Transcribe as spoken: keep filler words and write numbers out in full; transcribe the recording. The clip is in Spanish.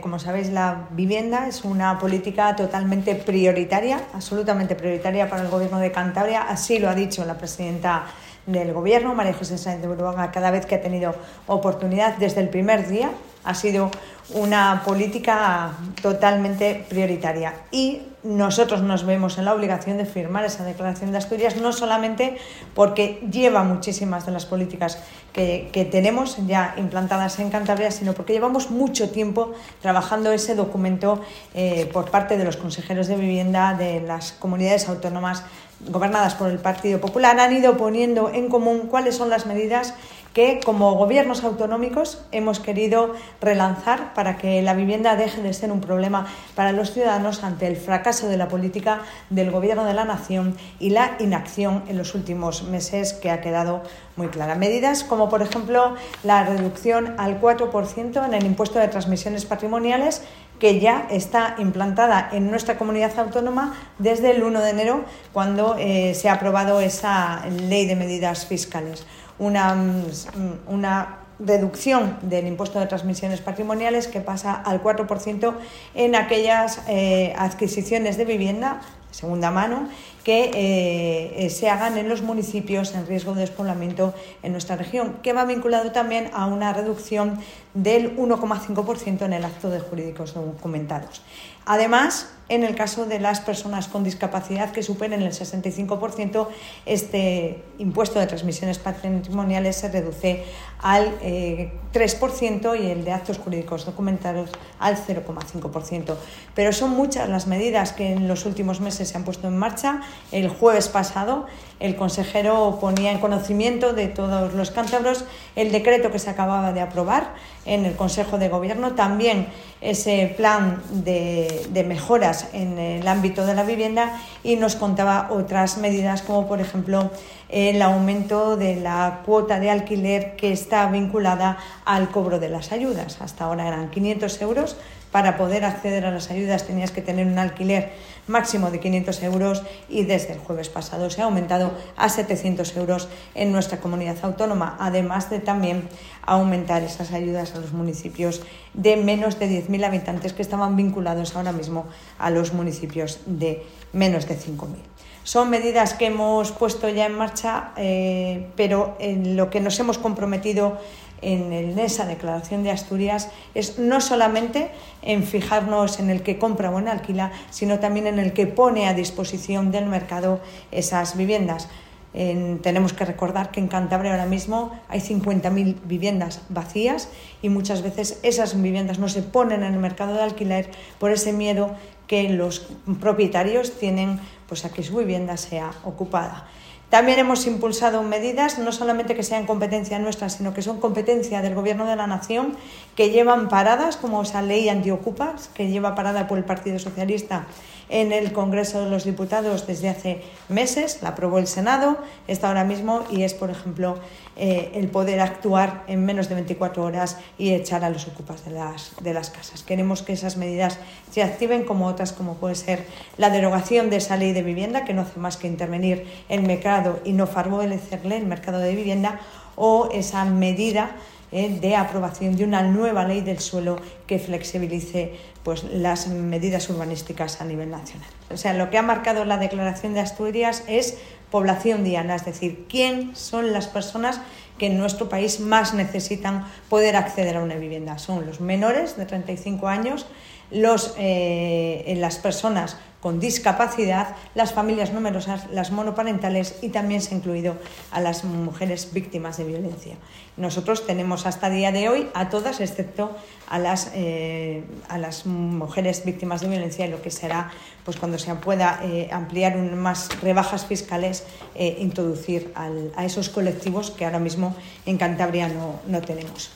Como sabéis, la vivienda es una política totalmente prioritaria, absolutamente prioritaria para el Gobierno de Cantabria. Así lo ha dicho la presidenta del Gobierno, María José Sáenz de Buruaga, cada vez que ha tenido oportunidad desde el primer día. Ha sido una política totalmente prioritaria y nosotros nos vemos en la obligación de firmar esa declaración de Asturias, no solamente porque lleva muchísimas de las políticas que, que tenemos ya implantadas en Cantabria, sino porque llevamos mucho tiempo trabajando ese documento eh, por parte de los consejeros de vivienda de las comunidades autónomas gobernadas por el Partido Popular. Han ido poniendo en común cuáles son las medidas que como gobiernos autonómicos hemos querido relanzar para que la vivienda deje de ser un problema para los ciudadanos ante el fracaso de la política del Gobierno de la Nación y la inacción en los últimos meses, que ha quedado muy clara. Medidas como, por ejemplo, la reducción al cuatro por ciento en el impuesto de transmisiones patrimoniales, que ya está implantada en nuestra comunidad autónoma desde el uno de enero, cuando eh, se ha aprobado esa ley de medidas fiscales. Una, una reducción del impuesto de transmisiones patrimoniales que pasa al cuatro por ciento en aquellas eh, adquisiciones de vivienda de segunda mano que eh, se hagan en los municipios en riesgo de despoblamiento en nuestra región, que va vinculado también a una reducción del uno coma cinco por ciento en el acto de jurídicos documentados. Además, en el caso de las personas con discapacidad que superen el sesenta y cinco por ciento, este impuesto de transmisiones patrimoniales se reduce al eh, tres por ciento y el de actos jurídicos documentados al cero coma cinco por ciento. Pero son muchas las medidas que en los últimos meses se han puesto en marcha. El jueves pasado el consejero ponía en conocimiento de todos los cántabros el decreto que se acababa de aprobar en el Consejo de Gobierno, también ese plan de, de mejoras en el ámbito de la vivienda, y nos contaba otras medidas como, por ejemplo, el aumento de la cuota de alquiler que está vinculada al cobro de las ayudas. Hasta ahora eran quinientos euros. Para poder acceder a las ayudas tenías que tener un alquiler máximo de quinientos euros y desde el jueves pasado se ha aumentado a setecientos euros en nuestra comunidad autónoma, además de también aumentar esas ayudas a los municipios de menos de diez mil habitantes que estaban vinculados ahora mismo a los municipios de menos de cinco mil. Son medidas que hemos puesto ya en marcha, eh, pero en lo que nos hemos comprometido en, en esa declaración de Asturias es no solamente en fijarnos en el que compra o en alquila, sino también en el que pone a disposición del mercado esas viviendas. En, tenemos que recordar que en Cantabria ahora mismo hay cincuenta mil viviendas vacías y muchas veces esas viviendas no se ponen en el mercado de alquiler por ese miedo que los propietarios tienen, pues, a que su vivienda sea ocupada. También hemos impulsado medidas, no solamente que sean competencia nuestra, sino que son competencia del Gobierno de la Nación, que llevan paradas, como esa ley antiocupas, que lleva parada por el Partido Socialista en el Congreso de los Diputados desde hace meses. La aprobó el Senado, está ahora mismo, y es, por ejemplo, eh, el poder actuar en menos de veinticuatro horas y echar a los ocupas de las, de las casas. Queremos que esas medidas se activen, como otras, como puede ser la derogación de esa ley de vivienda, que no hace más que intervenir el mercado y no favorecerle el mercado de vivienda, o esa medida eh, de aprobación de una nueva ley del suelo que flexibilice, pues, las medidas urbanísticas a nivel nacional. O sea, lo que ha marcado la declaración de Asturias es población diana, es decir, quién son las personas que en nuestro país más necesitan poder acceder a una vivienda. Son los menores de treinta y cinco años, los, eh, las personas con discapacidad, las familias numerosas, las monoparentales, y también se ha incluido a las mujeres víctimas de violencia. Nosotros tenemos hasta el día de hoy a todas, excepto a las, eh, a las mujeres víctimas de violencia, y lo que será, pues, cuando se pueda eh, ampliar un, más rebajas fiscales, eh, introducir al, a esos colectivos que ahora mismo en Cantabria no, no tenemos.